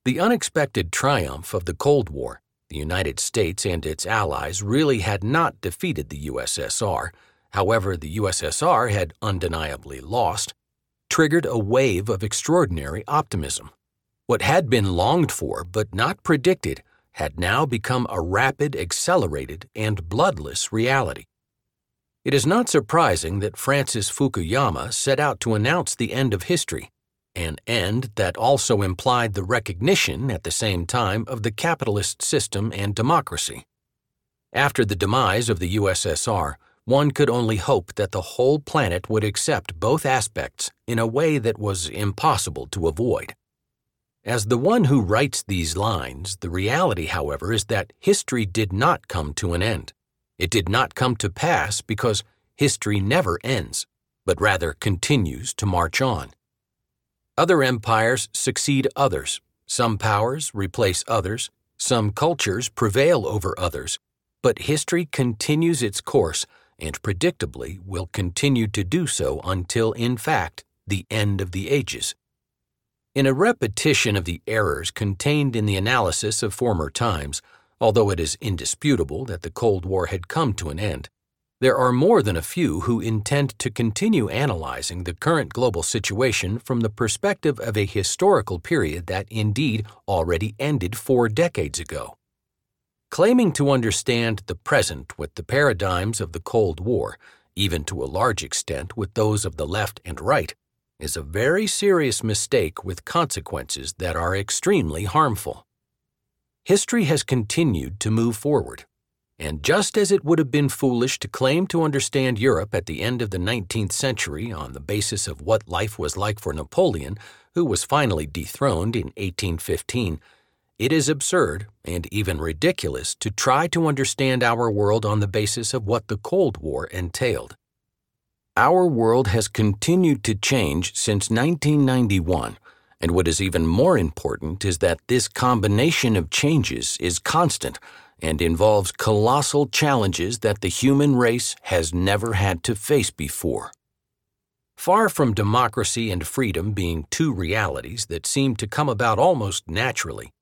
The unexpected triumph of the Cold War, the United States and its allies really had not defeated the USSR. However, the USSR had undeniably lost, triggered a wave of extraordinary optimism. What had been longed for but not predicted had now become a rapid, accelerated, and bloodless reality. It is not surprising that Francis Fukuyama set out to announce the end of history, an end that also implied the recognition at the same time of the capitalist system and democracy. After the demise of the USSR, one could only hope that the whole planet would accept both aspects in a way that was impossible to avoid. As the one who writes these lines, the reality, however, is that history did not come to an end. It did not come to pass because history never ends, but rather continues to march on. Other empires succeed others, some powers replace others, some cultures prevail over others, but history continues its course and predictably will continue to do so until, in fact, the end of the ages. In a repetition of the errors contained in the analysis of former times, although it is indisputable that the Cold War had come to an end, there are more than a few who intend to continue analyzing the current global situation from the perspective of a historical period that indeed already ended 4 decades ago. Claiming to understand the present with the paradigms of the Cold War, even to a large extent with those of the left and right, is a very serious mistake with consequences that are extremely harmful. History has continued to move forward, and just as it would have been foolish to claim to understand Europe at the end of the 19th century on the basis of what life was like for Napoleon, who was finally dethroned in 1815, it is absurd and even ridiculous to try to understand our world on the basis of what the Cold War entailed. Our world has continued to change since 1991, and what is even more important is that this combination of changes is constant and involves colossal challenges that the human race has never had to face before. Far from democracy and freedom being two realities that seem to come about almost naturally,